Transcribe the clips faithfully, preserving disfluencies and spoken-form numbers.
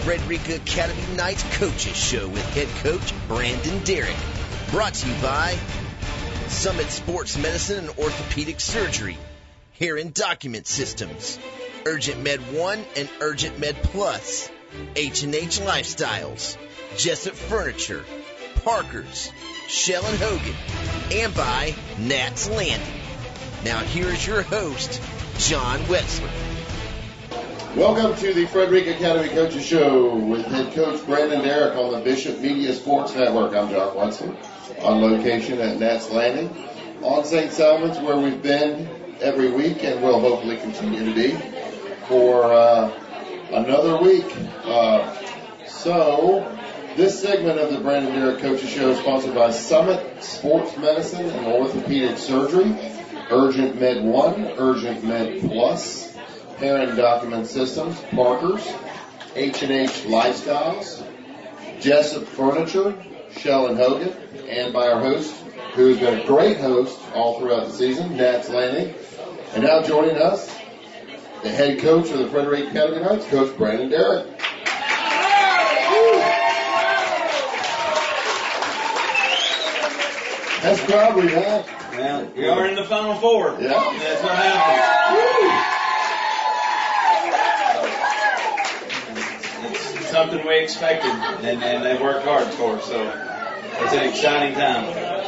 Frederica Academy Nights Coaches Show with head coach Brandon Derrick. Brought to you by Summit Sports Medicine and Orthopedic Surgery, Heron Document Systems, Urgent Med one and Urgent Med Plus, H and H Lifestyles, Jessup Furniture, Parker's, Shell and Hogan, and by Nats Landing. Now here's your host, John Wetzler. Welcome to the Frederica Academy Coaches Show with head coach Brandon Derrick on the Bishop Media Sports Network. I'm John Wetzler, on location at Nats Landing on Saint Salman's, where we've been every week and will hopefully continue to be for uh, another week. Uh, so, this segment of the Brandon Derrick Coaches Show is sponsored by Summit Sports Medicine and Orthopedic Surgery, Urgent Med one, Urgent Med Plus, Heron Document Systems, Parker's, H and H Lifestyles, Jessup Furniture, Shell and Hogan, and by our host, who's been a great host all throughout the season, Nats Landing. And now joining us, the head coach of the Frederica Academy Knights, Coach Brandon Derrick. That's probably that. Well, we are in the Final Four. Yeah. That's what happens. It's something we expected, and, and they worked hard for, so it's an exciting time.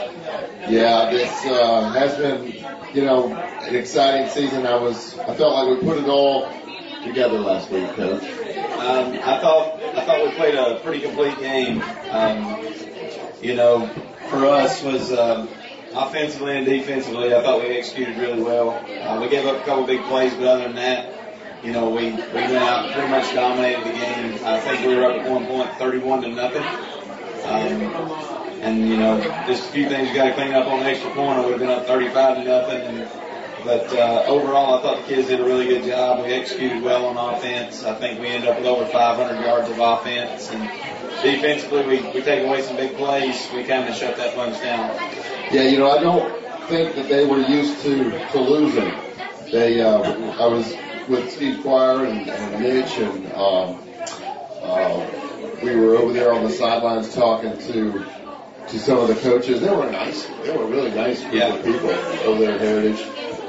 Yeah, this uh, has been, you know, an exciting season. I was, I felt like we put it all together last week, Coach. Um, I thought, I thought we played a pretty complete game. Um, you know, for us was um, offensively and defensively, I thought we executed really well. Uh, we gave up a couple big plays, but other than that, you know, we, we went out and pretty much dominated the game. I think we were up at one point, thirty-one to nothing. Um, and, you know, just a few things you got to clean up on the extra point. I would have been up thirty-five to nothing. And, but uh, overall, I thought the kids did a really good job. We executed well on offense. I think we ended up with over five hundred yards of offense. And defensively, we, we take away some big plays. We kind of shut that bunch down. Yeah, you know, I don't think that they were used to, to losing. They, uh, I was with Steve Squire and, and Mitch, and um, uh, we were over there on the sidelines talking to to some of the coaches. They were nice. They were really nice group yeah. of people over there at Heritage.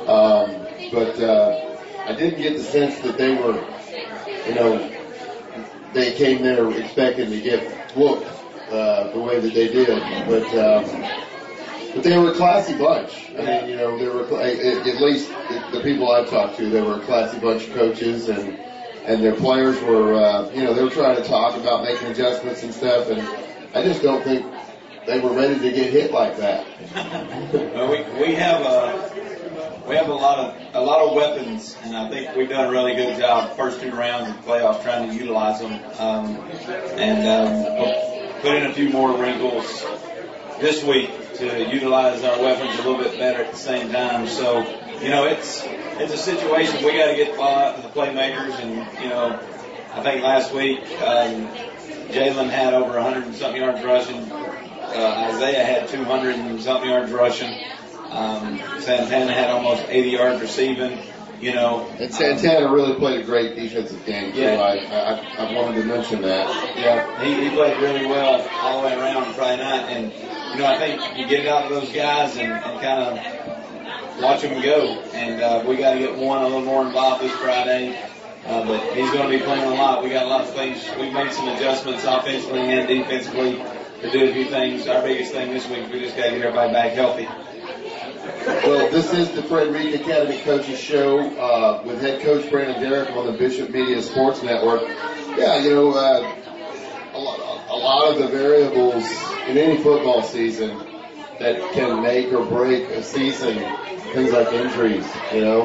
Um, but uh, I didn't get the sense that they were, you know, they came there expecting to get whooped uh, the way that they did. But um, But they were a classy bunch. I mean, you know, they were, at least the people I've talked to, they were a classy bunch of coaches, and and their players were, uh, you know, they were trying to talk about making adjustments and stuff, and I just don't think they were ready to get hit like that. Well, we we have a we have a lot of a lot of weapons, and I think we've done a really good job first two rounds of the playoffs trying to utilize them, um, and um, put in a few more wrinkles this week to utilize our weapons a little bit better at the same time. So, you know, it's it's a situation we got to get the ball out to the playmakers. And, you know, I think last week um, Jalen had over one hundred and something yards rushing. Uh, Isaiah had two hundred and something yards rushing. Um, Santana had almost eighty yards receiving. You know, and Santana um, really played a great defensive game too. Yeah. I, I I wanted to mention that. Yeah, he, he played really well all the way around Friday night, and you know, I think you get it out of those guys and, and kind of watch them go. And uh, we got to get one a little more involved this Friday. Uh, but he's going to be playing a lot. We got a lot of things. We've made some adjustments offensively and defensively to do a few things. Our biggest thing this week, we just got to get everybody back healthy. Well, this is the Frederica Academy Coaches Show uh, with head coach Brandon Derrick on the Bishop Media Sports Network. Yeah, you know, uh, a, lot, a lot of the variables in any football season that can make or break a season, things like injuries, you know,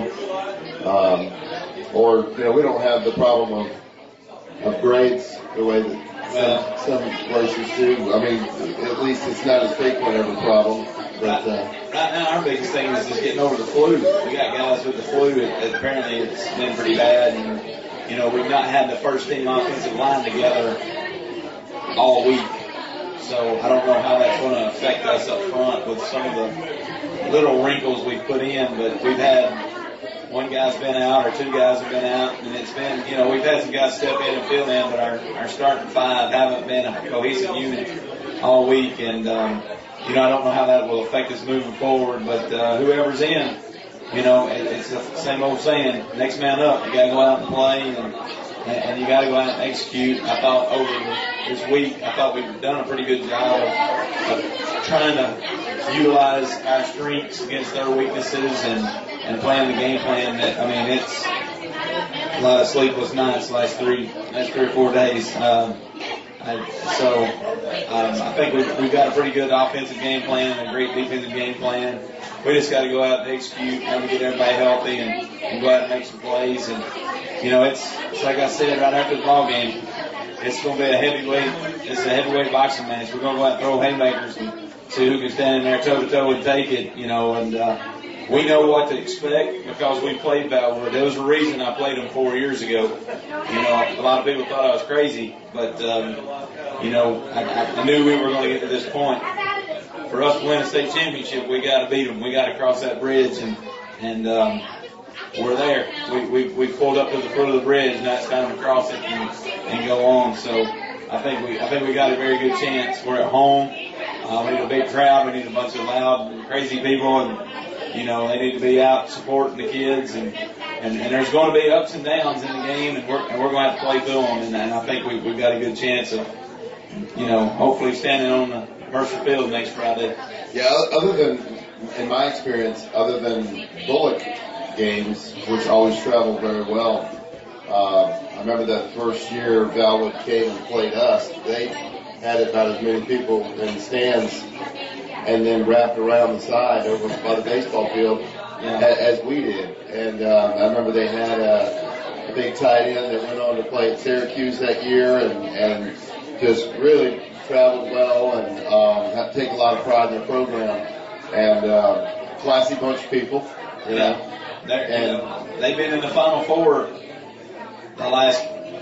um, or, you know, we don't have the problem of, of grades the way that some, some places do. I mean, at least it's not as frequent of a problem. But, uh, right now, our biggest thing is just getting over the flu. We got guys with the flu. It, it, apparently, it's been pretty bad, and you know we've not had the first team offensive line together all week. So I don't know how that's going to affect us up front with some of the little wrinkles we've put in. But we've had one guy's been out or two guys have been out, and it's been, you know, we've had some guys step in and fill in, but our, our starting five haven't been a cohesive unit all week, and, um, you know, I don't know how that will affect us moving forward, but uh, whoever's in, you know, it, it's the same old saying, next man up. You got to go out and play, and, and you got to go out and execute. I thought over this week, I thought we've done a pretty good job of, of trying to utilize our strengths against their weaknesses and, and playing the game plan. That, I mean, it's a lot of sleepless nights last three, last three or four days. Um, I, so um, I think we've, we've got a pretty good offensive game plan and a great defensive game plan. We just got to go out and execute, have to get everybody healthy, and, and go out and make some plays. And you know, it's, it's like I said right after the ball game, it's going to be a heavyweight, it's a heavyweight boxing match. We're going to go out and throw haymakers and see who can stand in there toe to toe and take it. You know, and uh, we know what to expect because we played Valwood. There was a reason I played them four years ago. You know, a lot of people thought I was crazy, but um, you know, I, I knew we were going to get to this point. For us to win a state championship, we got to beat them. We got to cross that bridge, and and um, we're there. We we we pulled up to the foot of the bridge. Now it's time to cross it and, and go on. So I think we I think we got a very good chance. We're at home. Uh, we need a big crowd. We need a bunch of loud, crazy people, and you know they need to be out supporting the kids. And and, and there's going to be ups and downs in the game, and we're and we're going to have to play through them. And, and I think we we've got a good chance of you know hopefully standing on the Mercer Field next Friday. Yeah, other than, in my experience, other than Bullock games, which always travel very well, uh, I remember that first year Valwood came and played us, they had about as many people in the stands and then wrapped around the side over by the baseball field yeah. as, as we did. And um, I remember they had a, a big tight end that went on to play at Syracuse that year and, and just really traveled well and um, have to take a lot of pride in their program. And uh, classy bunch of people, you know. Yeah. And you know, they've been in the Final Four the last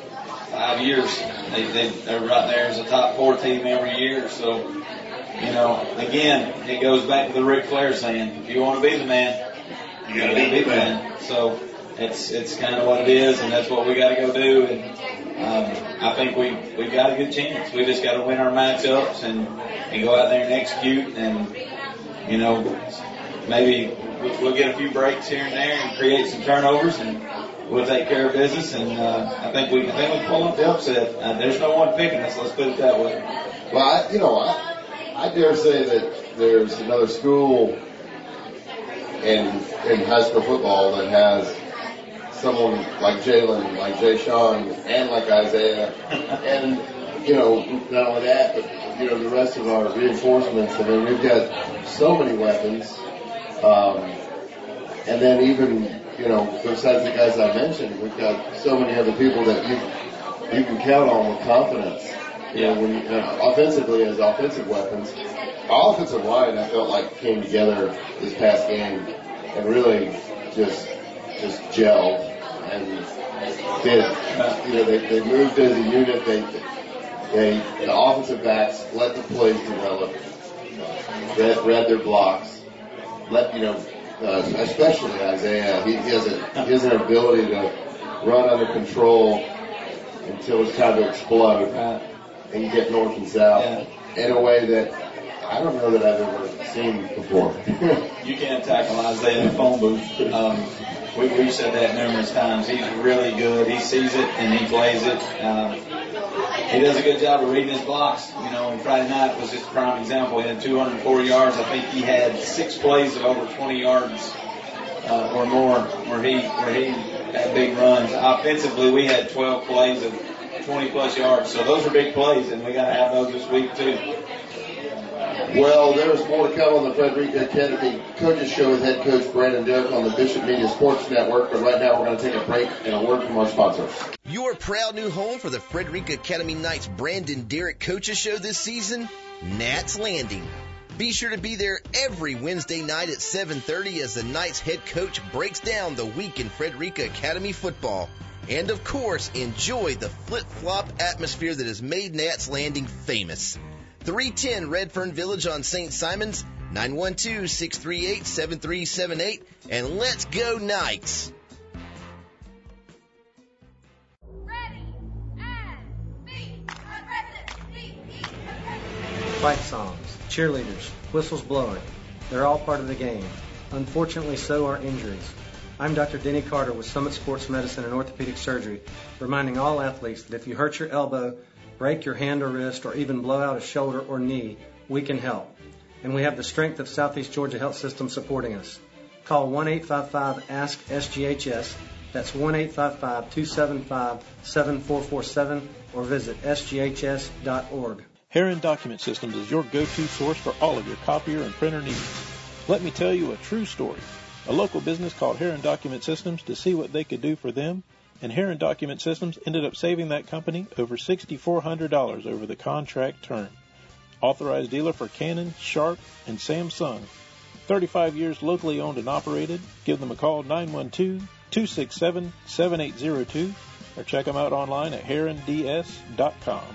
five years. They, they, they're right there as a top four team every year. So, you know, again, it goes back to the Ric Flair saying, if you want to be the man, you got to be the man. So it's it's kind of what it is, and that's what we got to go do. And um, I think we we got a good chance. We just got to win our matchups and and go out there and execute, and you know, maybe we'll get a few breaks here and there and create some turnovers, and we'll take care of business. And uh, I think we I think we pull up the upset. Uh, there's no one picking us. Let's put it that way. Well, I, you know, I I dare say that there's another school in in high school football that has someone like Jalen, like Jay Sean, and like Isaiah, and, you know, not only that, but, you know, the rest of our reinforcements. I mean, we've got so many weapons. Um, and then even, you know, besides the guys I mentioned, we've got so many other people that you you can count on with confidence. You know, when you, uh, offensively as offensive weapons. Our offensive line, I felt like, came together this past game and really just just gelled. And did, you know, they, they moved as a unit. They, they, the offensive backs let the plays develop, read, read their blocks, let, you know, uh, especially Isaiah. He, he has a, he has an ability to run under control until it's time to explode and get north and south in a way that I don't know that I've ever seen before. You can't tackle Isaiah in a phone booth. Um, We, we've said that numerous times. He's really good. He sees it and he plays it. Um, he does a good job of reading his blocks. You know, and Friday night was just a prime example. He had two hundred four yards. I think he had six plays of over twenty yards uh, or more where he where he had big runs. Offensively, we had twelve plays of twenty plus yards. So those are big plays, and we got to have those this week too. Well, there's more to come on the Frederica Academy Coaches Show with head coach Brandon Derrick on the Bishop Media Sports Network. But right now we're going to take a break and a word from our sponsors. Your proud new home for the Frederica Academy Knights Brandon Derrick Coaches Show this season, Nats Landing. Be sure to be there every Wednesday night at seven thirty as the Knights head coach breaks down the week in Frederica Academy football. And, of course, enjoy the flip-flop atmosphere that has made Nats Landing famous. three ten Redfern Village on Saint Simons, nine one two, six three eight, seven three seven eight, and let's go Knights! Fight songs, cheerleaders, whistles blowing. They're all part of the game. Unfortunately, so are injuries. I'm Doctor Denny Carter with Summit Sports Medicine and Orthopedic Surgery, reminding all athletes that if you hurt your elbow, break your hand or wrist, or even blow out a shoulder or knee, we can help. And we have the strength of Southeast Georgia Health System supporting us. Call one eight five five, ask S G H S. That's one eight five five, two seven five, seven four four seven, or visit S G H S dot org. Heron Document Systems is your go-to source for all of your copier and printer needs. Let me tell you a true story. A local business called Heron Document Systems to see what they could do for them, and Heron Document Systems ended up saving that company over six thousand four hundred dollars over the contract term. Authorized dealer for Canon, Sharp, and Samsung. thirty-five years locally owned and operated. Give them a call, nine one two, two six seven, seven eight zero two, or check them out online at heron d s dot com.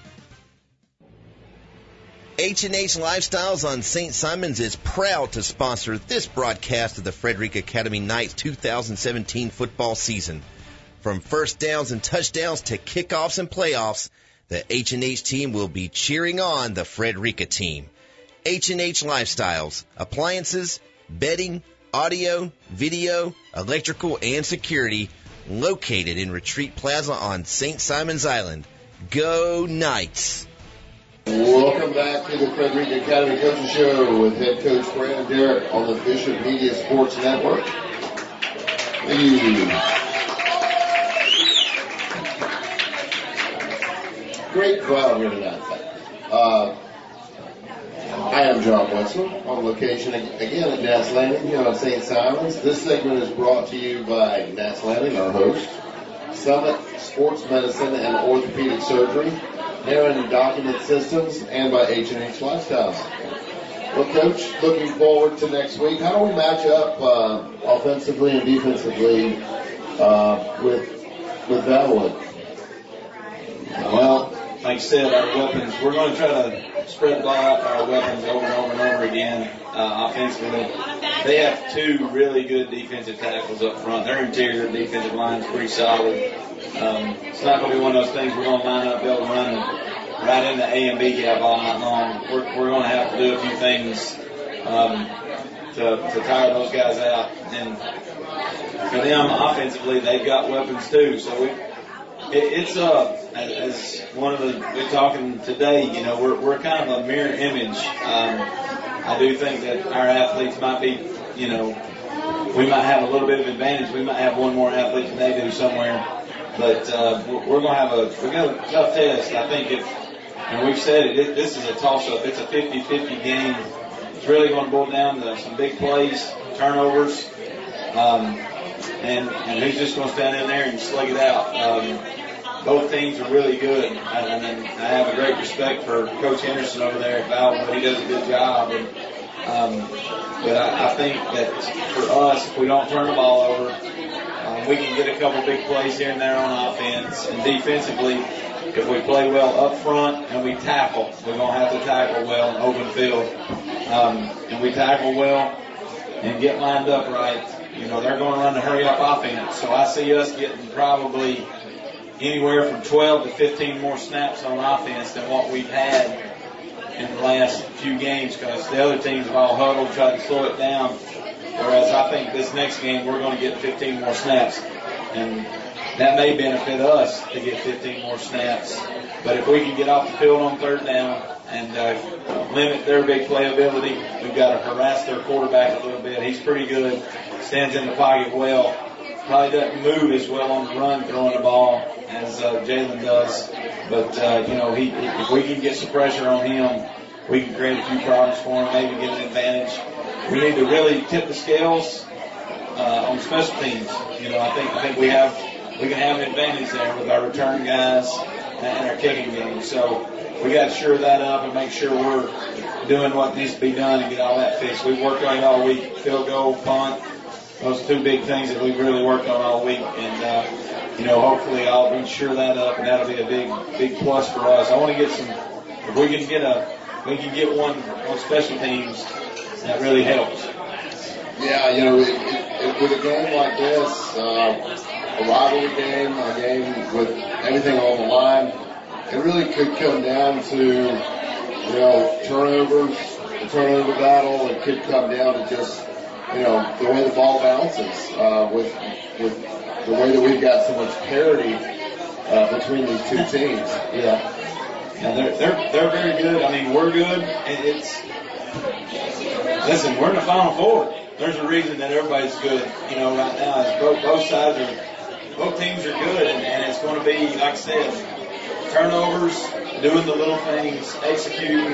H and H Lifestyles on Saint Simons is proud to sponsor this broadcast of the Frederick Academy Knights two thousand seventeen football season. From first downs and touchdowns to kickoffs and playoffs, the H and H team will be cheering on the Frederica team. H and H Lifestyles, appliances, bedding, audio, video, electrical, and security, located in Retreat Plaza on Saint Simons Island. Go Knights! Welcome back to the Frederick Academy Coaches Show with head coach Brandon Derrick on the Bishop Media Sports Network. Hey. Great crowd here tonight. Uh, I am John Wetzel on location again at Nats Landing here on Saint Simons. This segment is brought to you by Nats Landing, our host, Summit Sports Medicine and Orthopedic Surgery, Heron Document Systems, and by H and H Lifestyles. Well, Coach, looking forward to next week. How do we match up uh, offensively and defensively uh, with with Valwood? Well, like I said, our weapons, we're going to try to spread the ball out to our weapons over and over and over again uh, offensively. They have two really good defensive tackles up front. Their interior defensive line is pretty solid. Um, it's not going to be one of those things we're going to line up, be able to run right in the A and B gap all night long. We're, we're going to have to do a few things um, to, to tire those guys out. And for them, offensively, they've got weapons too. So we, it, it's uh, as one of the we're talking today, you know, we're we're kind of a mirror image. Um, I do think that our athletes might be, you know, we might have a little bit of advantage. We might have one more athlete than they do somewhere. But uh, we're going to have a we're going to have a tough test. I think if, and we've said it, it this is a toss-up. It's a fifty-fifty game. It's really going to boil down to some big plays, turnovers, um, and, and who's just going to stand in there and slug it out. Um, both teams are really good, and, and I have a great respect for Coach Henderson over there at Valwood. He does a good job. And, um, but I, I think that for us, if we don't turn the ball over, Um, we can get a couple big plays here and there on offense. And defensively, if we play well up front and we tackle, we're going to have to tackle well in open field. Um, and we tackle well and get lined up right, you know, they're going to run the hurry-up offense. So I see us getting probably anywhere from twelve to fifteen more snaps on offense than what we've had in the last few games, because the other teams have all huddled, tried to slow it down. Whereas I think this next game we're going to get fifteen more snaps, and that may benefit us to get fifteen more snaps. But if we can get off the field on third down and uh, limit their big playability, we've got to harass their quarterback a little bit. He's pretty good, stands in the pocket well, probably doesn't move as well on the run throwing the ball as uh, Jalen does. But uh, you know, he if we can get some pressure on him, we can create a few problems for him, maybe get an advantage. We need to really tip the scales uh, on special teams. You know, I think I think we have we can have an advantage there with our return guys and our kicking game. So we got to shore that up and make sure we're doing what needs to be done and get all that fixed. We've worked on it all week. Field goal, punt, those two big things that we've really worked on all week. And uh, you know, hopefully I'll ensure that up, and that'll be a big big plus for us. I want to get some. If we can get a we can get one on special teams. that really helps. Yeah, you know, it, it, it, with a game like this, uh, a rivalry game, a game with everything on the line, it really could come down to, you know, turnovers, the turnover battle. It could come down to just, you know, the way the ball bounces, uh, with with the way that we've got so much parity uh, between these two teams. Yeah. Yeah, they're they're they're very good. I mean, we're good. And it's listen, we're in the Final Four. There's a reason that everybody's good. You know, right now, it's both both sides are both teams are good, and, and it's going to be, like I said, turnovers, doing the little things, executing.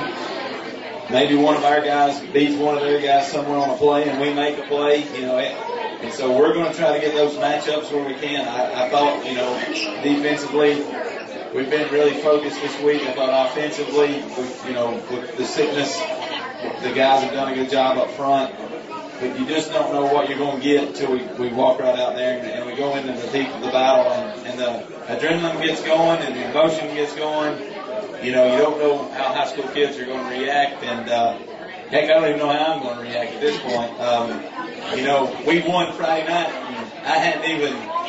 Maybe one of our guys beats one of their guys somewhere on a play, and we make a play. You know, and so we're going to try to get those matchups where we can. I, I thought, you know, defensively, we've been really focused this week. I thought offensively, we, you know, with the sickness, the guys have done a good job up front. But you just don't know what you're going to get until we, we walk right out there and, and we go into the deep of the battle, and, and the adrenaline gets going and the emotion gets going. You know, you don't know how high school kids are going to react, and uh, heck, I don't even know how I'm going to react at this point. Um, you know, we won Friday night, and I hadn't even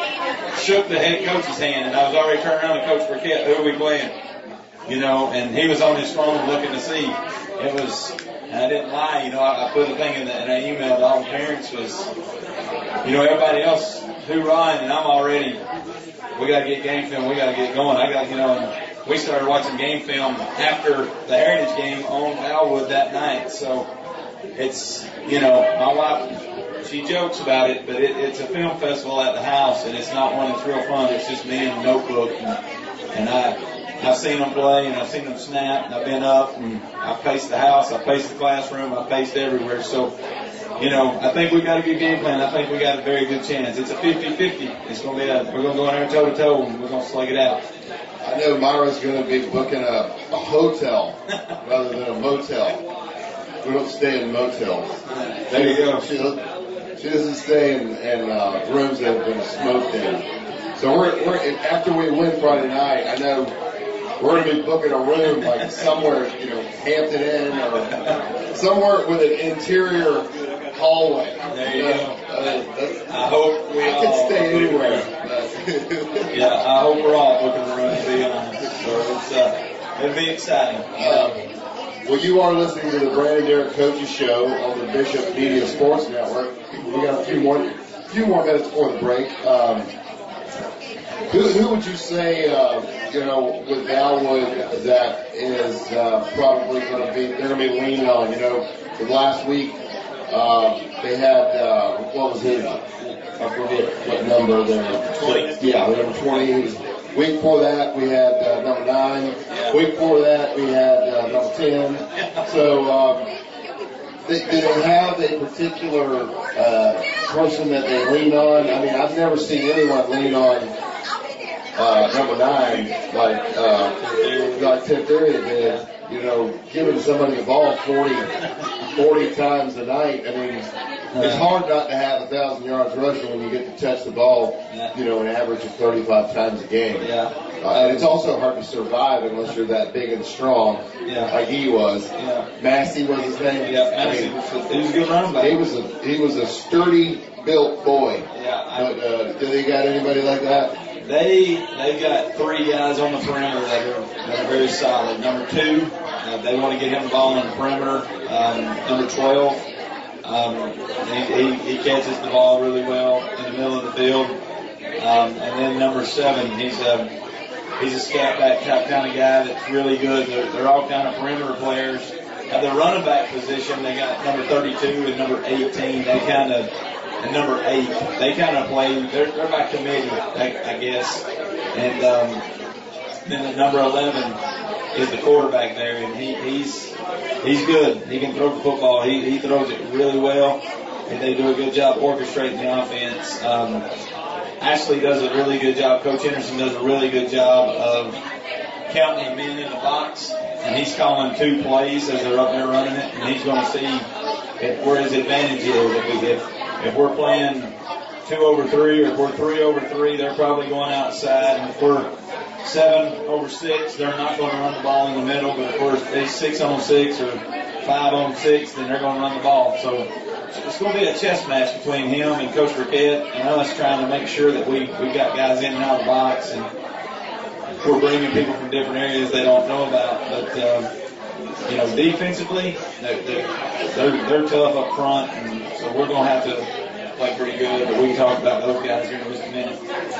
shook the head coach's hand, and I was already turning around to Coach Burkett, who are we playing? You know, and he was on his phone looking to see. It was, and I didn't lie, you know, I, I put a thing in, the, in an email to all the parents was, you know, everybody else hoorahing, and I'm already, we got to get game film, we got to get going. I got, you know, and we started watching game film after the Heritage game on Alwood that night. So it's, you know, my wife, she jokes about it, but it, it's a film festival at the house, and it's not one that's real fun. It's just me and the notebook, and, and I, I've seen them play, and I've seen them snap, and I've been up, and I've paced the house, I've paced the classroom, I've paced everywhere. So, you know, I think we got a good game plan. I think we got a very good chance. It's a fifty-fifty. It's going to be a, we're going to go in there toe-to-toe, and we're going to slug it out. I know Myra's going to be booking a, a hotel rather than a motel. We don't stay in motels. There you go. She, she doesn't stay in, in uh, rooms that have been smoked in. So we're, we're after we win Friday night, I know we're going to be booking a room like somewhere, you know, Hampton Inn or somewhere with an interior hallway. There you uh, go. Uh, I hope we I all can stay anywhere. Yeah, I hope we're all booking the room, to be honest. So it's, uh, it'll be exciting. Um, well, you are listening to the Brandon Derrick Coaches Show on the Bishop Media Sports Network. We got a few more, few more minutes before the break. Um, who, who would you say, uh, you know, with Alwood that is uh, probably going to be, they're going to be leaning on? You know, the last week uh, they had, uh, what was it? I forget what number they're. twenty. Yeah, number twenty. Week before that, we had uh, number nine. Week before that, we had uh, number ten. So, um, they, do they have a particular uh, person that they lean on? I mean, I've never seen anyone lean on uh, number nine like uh, like Tim Ferry did. You know, giving somebody a ball forty, forty times a night. I mean, it's hard not to have a thousand yards rushing when you get to touch the ball, you know, an average of thirty-five times a game. Yeah. Uh, and it's also hard to survive unless you're that big and strong, Yeah. like he was. Yeah. Massey was his name. Yeah, I Massey mean, was, he was a good running back. he was a he was a sturdy built boy. Yeah. I, But uh, do they got anybody like that? They they've got three guys on the perimeter that are, that are very solid. Number two, uh, they want to get him the ball on the perimeter. Um, number twelve, um, he, he, he catches the ball really well in the middle of the field. Um, and then number seven, he's a he's a scat back type kind of guy that's really good. They're, they're all kind of perimeter players. At the running back position, they got number thirty-two and number eighteen. They kind of and number eight, they kind of play. They're they're by committee, I, I guess. And um, then the number eleven is the quarterback there, and he, he's he's good. He can throw the football. He he throws it really well, and they do a good job orchestrating the offense. Um, Ashley does a really good job. Coach Henderson does a really good job of counting the men in the box, and he's calling two plays as they're up there running it, and he's going to see if, where his advantage is. If we if if we're playing two over three, or if we're three over three, they're probably going outside. And if we're seven over six, they're not going to run the ball in the middle. But if we're six on six or five on six, then they're going to run the ball. So it's going to be a chess match between him and Coach Burkett and us trying to make sure that we we got guys in and out of the box, and we're bringing people from different areas they don't know about. But um, you know, defensively, they're, they're they're they're tough up front, and so we're going to have to play pretty good, but we can talk about those guys here in just a minute.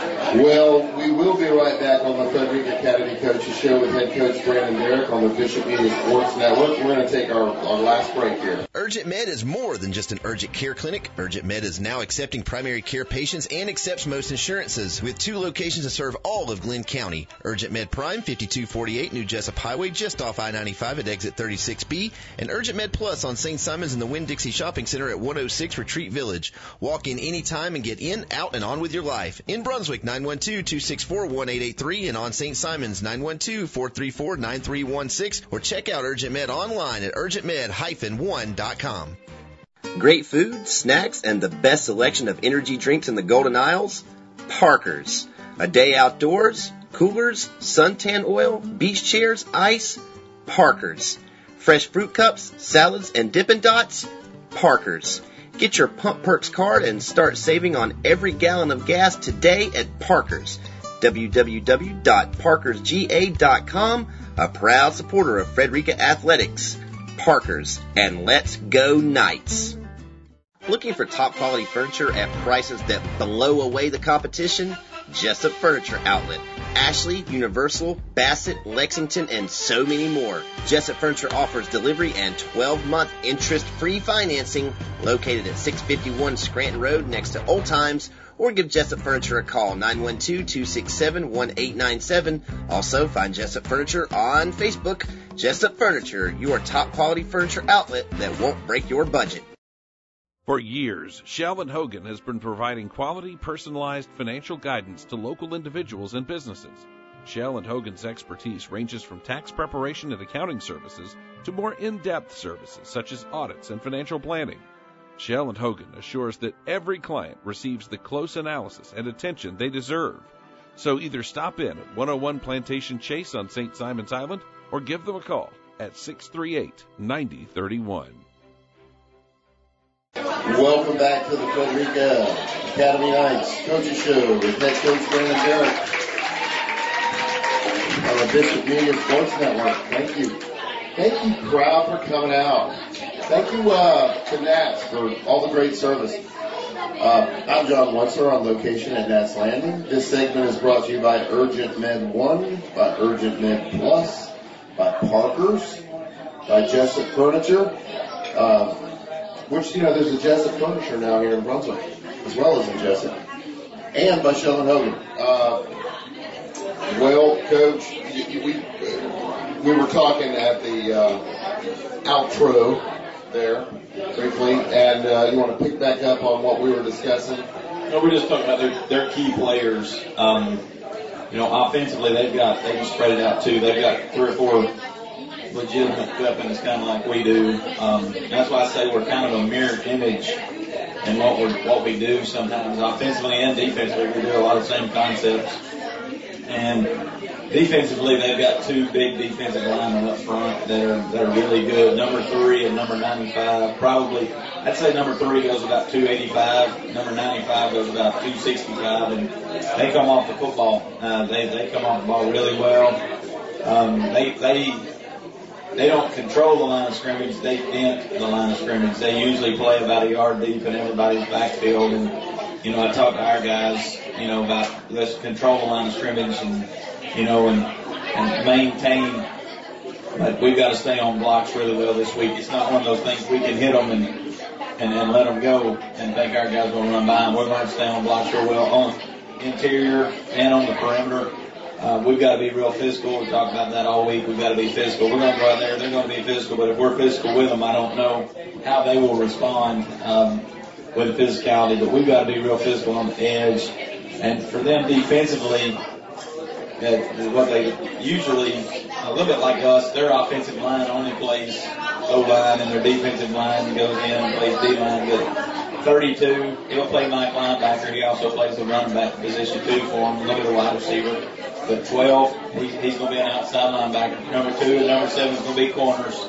Well, we will be right back on the Frederica Academy Coaches Show with head coach Brandon Derrick on the Bishop Media Sports Network. We're going to take our, our last break here. Urgent Med is more than just an urgent care clinic. Urgent Med is now accepting primary care patients and accepts most insurances with two locations to serve all of Glenn County. Urgent Med Prime, fifty-two forty-eight New Jessup Highway, just off I ninety-five at exit thirty-six B, and Urgent Med Plus on Saint Simons in the Winn-Dixie Shopping Center at one oh six Retreat Village. Walk in anytime and get in, out, and on with your life. In Brunswick, nine one two, two six four, one eight eight three, and on Saint Simons, nine one two, four three four, nine three one six, or check out Urgent Med online at urgent med dash one dot com. Great food, snacks, and the best selection of energy drinks in the Golden Isles? Parker's. A day outdoors, coolers, suntan oil, beach chairs, ice? Parker's. Fresh fruit cups, salads, and Dippin' Dots? Parker's. Get your Pump Perks card and start saving on every gallon of gas today at Parker's. w w w dot parkers g a dot com, a proud supporter of Frederica Athletics. Parker's, and let's go Knights. Looking for top quality furniture at prices that blow away the competition? Jessup Furniture Outlet. Ashley, Universal, Bassett, Lexington, and so many more. Jessup Furniture offers delivery and twelve-month interest-free financing located at six fifty-one Scranton Road next to Old Times, or give Jessup Furniture a call, nine one two, two six seven, one eight nine seven. Also, find Jessup Furniture on Facebook. Jessup Furniture, your top-quality furniture outlet that won't break your budget. For years, Sheldon Hogan has been providing quality, personalized financial guidance to local individuals and businesses. Sheldon Hogan's expertise ranges from tax preparation and accounting services to more in-depth services such as audits and financial planning. Sheldon Hogan assures that every client receives the close analysis and attention they deserve. So either stop in at one oh one Plantation Chase on Saint Simons Island or give them a call at six three eight, nine oh three one. Welcome back to the Frederica Academy Knights Coaches Show with head coach Brandon Derrick on the Bishop Media Sports Network. Thank you. Thank you, crowd, for coming out. Thank you uh, to Nats for all the great service. Uh, I'm John Wetzer on location at Nats Landing. This segment is brought to you by Urgent Med one, by Urgent Med Plus, by Parker's, by Jessup Furniture, uh, which, you know, there's a Jessup Furniture now here in Brunswick, as well as in Jessup, and by Sheldon Hogan. Uh, well, Coach, we, we were talking at the uh, outro there briefly, and uh, you want to pick back up on what we were discussing? No, we're just talking about their, their key players. Um, you know, offensively, they've got, they can spread it out too. They've got three or four legitimate weapons, kind of like we do. Um, that's why I say we're kind of a mirror image in what we what we do sometimes, offensively and defensively. We do a lot of the same concepts. And defensively, they've got two big defensive linemen up front that are that are really good. Number three and number ninety-five. Probably, I'd say number three goes about two eighty-five. Number ninety-five goes about two sixty-five. And they come off the football. Uh, they they come off the ball really well. Um, they they. They don't control the line of scrimmage. They dent the line of scrimmage. They usually play about a yard deep in everybody's backfield. And, you know, I talk to our guys, you know, about let's control the line of scrimmage and, you know, and, and maintain. But we've got to stay on blocks really well this week. It's not one of those things we can hit them and, and, and let them go and think our guys will run by them. We're going to stay on blocks real well on interior and on the perimeter. Uh, we've got to be real physical. We talked about that all week. We've got to be physical. We're going to go out there. They're going to be physical. But if we're physical with them, I don't know how they will respond um, with physicality. But we've got to be real physical on the edge. And for them defensively, uh, what they usually, a little bit like us, their offensive line only plays O-line, and their defensive line goes in and plays D-line. But thirty-two, he'll play Mike linebacker. He also plays the running back position too for him. Look at the wide receiver. But twelve, he, he's going to be an outside linebacker. Number two and number seven is going to be corners.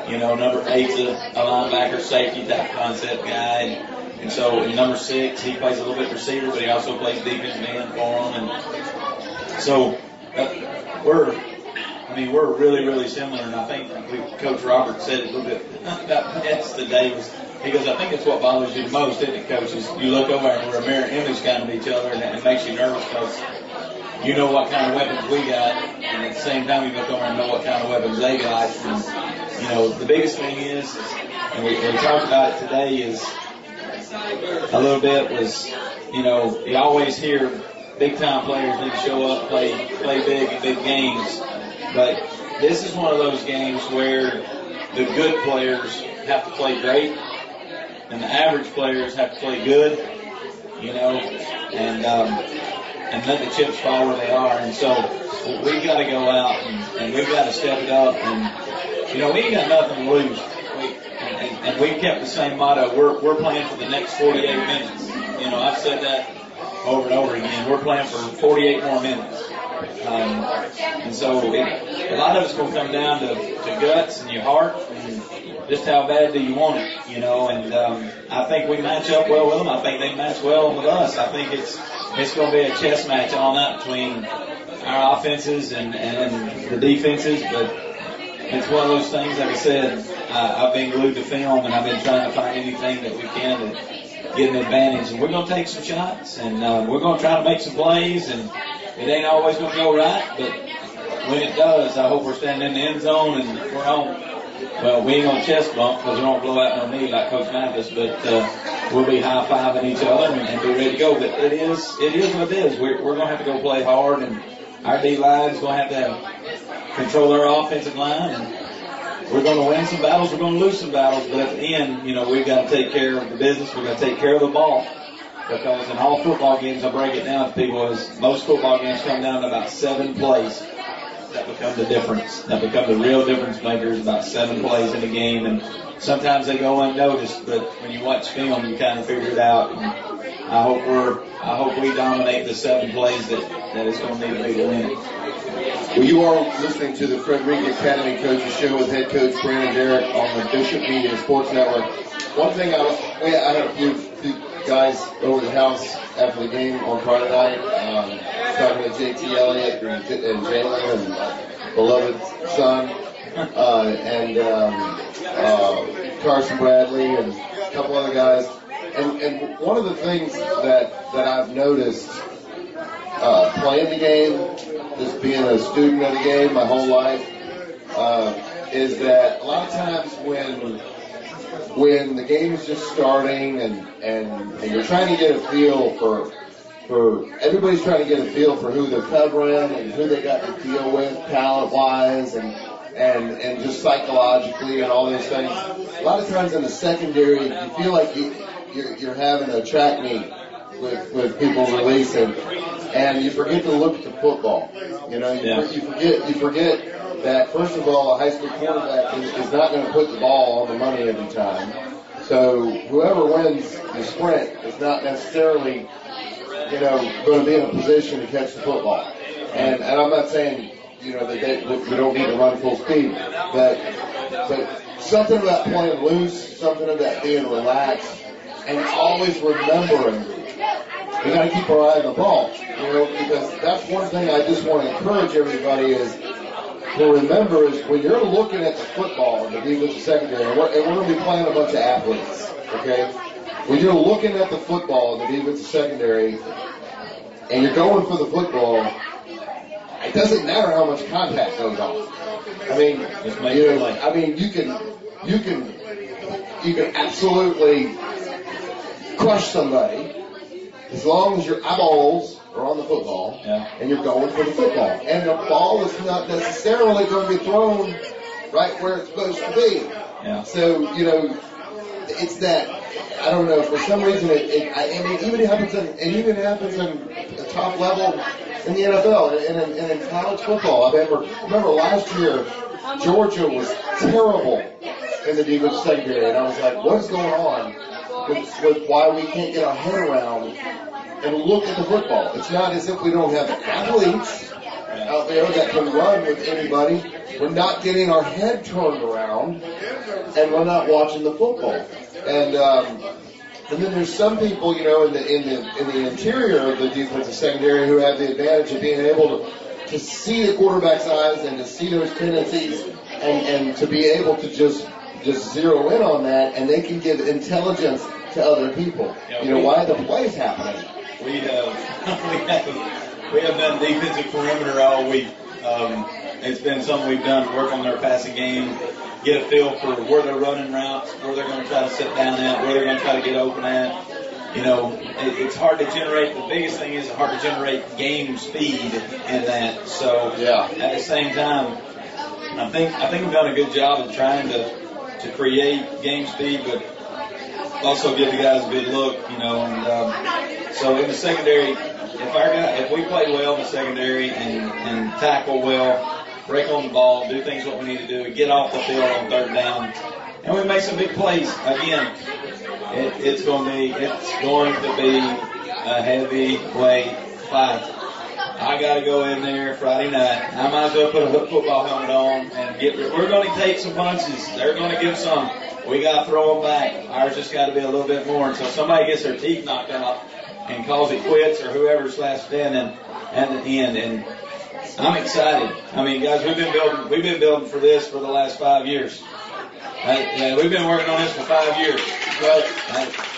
You know, number eight's a, a linebacker, safety type concept guy. And, and so in number six, he plays a little bit receiver, but he also plays defensive end for them. And so uh, we're, I mean, we're really, really similar. And I think we, Coach Robert said it a little bit about this today. Was, he goes, I think it's what bothers you the most, isn't it, Coach? Is you look over and we're a mirror image kind of each other, and it makes you nervous because you know what kind of weapons we got, and at the same time you look over and know what kind of weapons they got. And, you know, the biggest thing is, and we, we talked about it today, is a little bit was, you know, you always hear big time players need to show up, play play big in big games, but this is one of those games where the good players have to play great, and the average players have to play good, you know, and um, and let the chips fall where they are. And so we've got to go out and, and we've got to step it up. And, you know, we ain't got nothing to lose. We, and, and we've kept the same motto. We're, we're playing for the next forty-eight minutes. You know, I've said that over and over again. We're playing for forty-eight more minutes. Um, and so it, a lot of it's going to come down to, to guts and your heart and just how bad do you want it, you know. And um, I think we match up well with them. I think they match well with us. I think it's it's going to be a chess match all night between our offenses and, and the defenses. But it's one of those things, like I said, uh, I've been glued to film and I've been trying to find anything that we can to get an advantage. And we're going to take some shots and uh, we're going to try to make some plays. And it ain't always going to go right, but when it does, I hope we're standing in the end zone and we're home. Well, we ain't going to chest bump because we don't blow out no knee like Coach Mathis, but uh, we'll be high-fiving each other and, and be ready to go. But it is it is what it is. We're, we're going to have to go play hard, and our D-line is going to have to have, control our offensive line. And we're going to win some battles. We're going to lose some battles. But at the end, you know, we've got to take care of the business. We've got to take care of the ball. Because in all football games, I break it down to people, is most football games come down to about seven plays. That become the difference. That become the real difference makers, about seven plays in a game. And sometimes they go unnoticed, but when you watch film, you kind of figure it out. And I hope we're, I hope we dominate the seven plays that, that it's going to need to be to win it. Well, you are listening to the Fred Reed Academy Coaches Show with head coach Brandon Derrick on the Bishop Media Sports Network. One thing I was, I had a few, few guys over the house after the game on Friday night, um, talking to J T Elliott and, and Jalen and my beloved son, uh, and um, uh, Carson Bradley and a couple other guys. And, and one of the things that, that I've noticed uh, playing the game, just being a student of the game my whole life, uh, is that a lot of times when when the game is just starting and, and, and you're trying to get a feel for for everybody's trying to get a feel for who they're covering and who they got to deal with talent wise and and and just psychologically and all those things. A lot of times in the secondary, you feel like you, you're, you're having a track meet with with people releasing, and you forget to look at the football. You know, you, yeah. you forget you forget. that, first of all, a high school quarterback is, is not going to put the ball on the money every time. So whoever wins the sprint is not necessarily, you know, going to be in a position to catch the football. And, and I'm not saying, you know, that they, we don't need to run full speed, but, but something about playing loose, something about being relaxed, and always remembering we got to keep our eye on the ball, you know, because that's one thing I just want to encourage everybody is, to remember is when you're looking at the football in the defensive secondary, and we're, and we're going to be playing a bunch of athletes, okay? When you're looking at the football in the defensive secondary and you're going for the football, it doesn't matter how much contact goes on. I mean, you know, I mean, you can, you can, you can absolutely crush somebody as long as your eyeballs are on the football, yeah. and you're going for the football. And the ball is not necessarily going to be thrown right where it's supposed to be. Yeah. So, you know, it's that, I don't know, for some reason, it, it I, I mean, even it happens in, it even happens in the top level in the N F L and, and, and in college football. I remember, remember last year, Georgia was terrible in the defensive secondary, and I was like, what is going on with, with why we can't get our head around and look at the football? It's not as if we don't have athletes out there that can run with anybody, we're not getting our head turned around, and we're not watching the football. And um, and then there's some people, you know, in the in the in the interior of the defensive secondary who have the advantage of being able to to see the quarterback's eyes and to see those tendencies, and and to be able to just just zero in on that, and they can give intelligence to other people. Yeah, you know, we, why the play's happening. We have we have we have done defensive perimeter all week. Um, it's been something we've done to work on their passing game, get a feel for where they're running routes, where they're going to try to sit down at, where they're going to try to get open at. You know, it, it's hard to generate. The biggest thing is it's hard to generate game speed in that. So yeah. At the same time, I think I think we've done a good job of trying to to create game speed, but also give the guys a good look. You know, and um, so in the secondary, if our guy, if we play well in the secondary and and tackle well, break on the ball, do things what we need to do, get off the field on third down, and we make some big plays. Again, it, it's going to be it's going to be a heavyweight fight. I got to go in there Friday night. I might as well put a football helmet on and get. We're going to take some punches. They're going to give some. We got to throw them back. Ours just got to be a little bit more. Until somebody gets their teeth knocked out and calls it quits, or whoever's last standing at the end. And I'm excited. I mean, guys, we've been building. We've been building for this for the last five years. Right? Yeah, we've been working on this for five years. But right?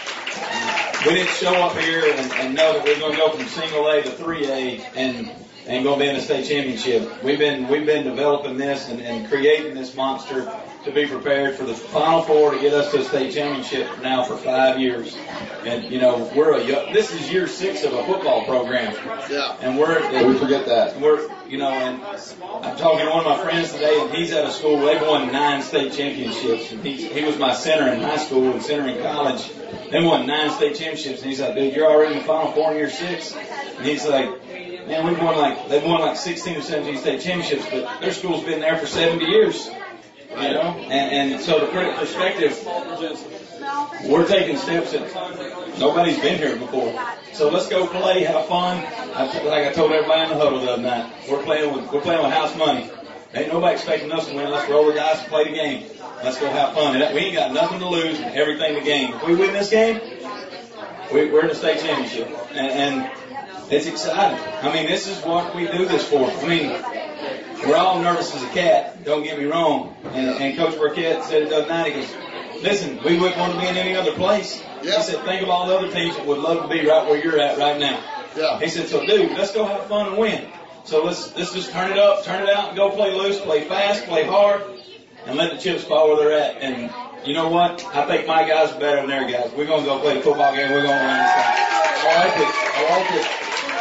We didn't show up here and, and know that we're going to go from single A to three A and and going to be in the state championship. We've been we've been developing this and, and creating this monster to be prepared for the Final Four to get us to a state championship now for five years. And you know we're a this is year six of a football program. Yeah. And we're and we forget that. We're you know and I'm talking to one of my friends today, and he's at a school where they've won nine state championships. And he he was my center in high school and center in college. They won nine state championships, and he's like, dude, you're already in the Final Four in year six. And he's like, man, we've won like they've won like sixteen or seventeen state championships, but their school's been there for seventy years. You know, and, and so to put it in perspective, we're taking steps that nobody's been here before. So let's go play, have fun. I, like I told everybody in the huddle the other night, we're playing with we're playing with house money. Ain't nobody expecting us to win. Let's roll the dice and play the game. Let's go have fun. And we ain't got nothing to lose and everything to gain. If we win this game, we, we're in the state championship. And, and it's exciting. I mean, this is what we do this for. I mean, we're all nervous as a cat. Don't get me wrong. And, and Coach Burkett said it the other night. He goes, listen, we wouldn't want to be in any other place. Yeah. He said, think of all the other teams that would love to be right where you're at right now. Yeah. He said, so dude, let's go have fun and win. So let's let's just turn it up, turn it out, and go play loose, play fast, play hard, and let the chips fall where they're at. And you know what? I think my guys are better than their guys. We're going to go play the football game. We're going to win this thing. I like it. I like it.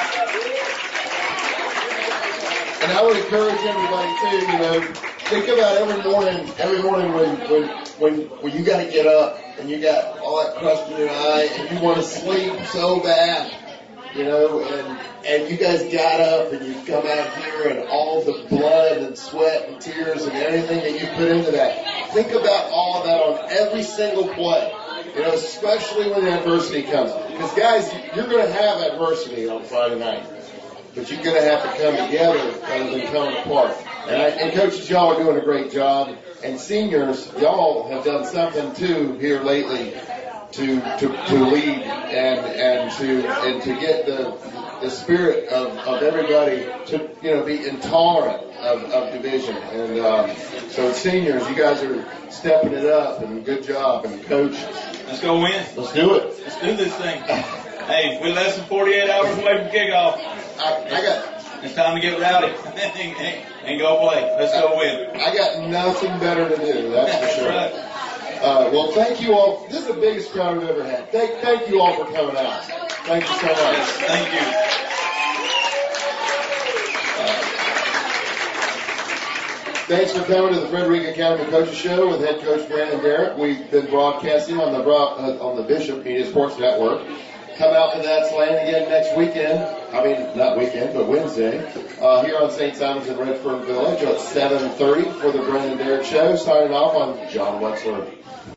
And I would encourage everybody too, you know, think about every morning, every morning when when when, when you got to get up and you got all that crust in your eye and you want to sleep so bad, you know, and and you guys got up and you come out here and all the blood and sweat and tears and everything that you put into that. Think about all of that on every single play, you know, especially when the adversity comes. Because guys, you're going to have adversity on Friday night, but you're going to have to come together rather than coming apart. And, I, and coaches, y'all are doing a great job. And seniors, y'all have done something too here lately to to, to lead and and to and to get the the spirit of, of everybody to you know be intolerant of, of division. And um, so seniors, you guys are stepping it up, and good job. And coach, let's go win. Let's do it. Let's do this thing. Hey, we're less than forty-eight hours away from kickoff. I, I got. It's time to get rowdy and, and go play. Let's go win. I got nothing better to do. That's for sure. Right. Uh, well, thank you all. This is the biggest crowd we've ever had. Thank, thank you all for coming out. Thank you so much. Yes, thank you. Uh, thanks for coming to the Frederica Academy Coaches Show with head coach Brandon Derrick. We've been broadcasting on the uh, on the Bishop Media Sports Network. Come out to Nats Land again next weekend. I mean, not weekend, but Wednesday. Uh, here on Saint Simon's in Redford Village at seven thirty for the Brandon Derrick Show. Signing off on John Wetzler.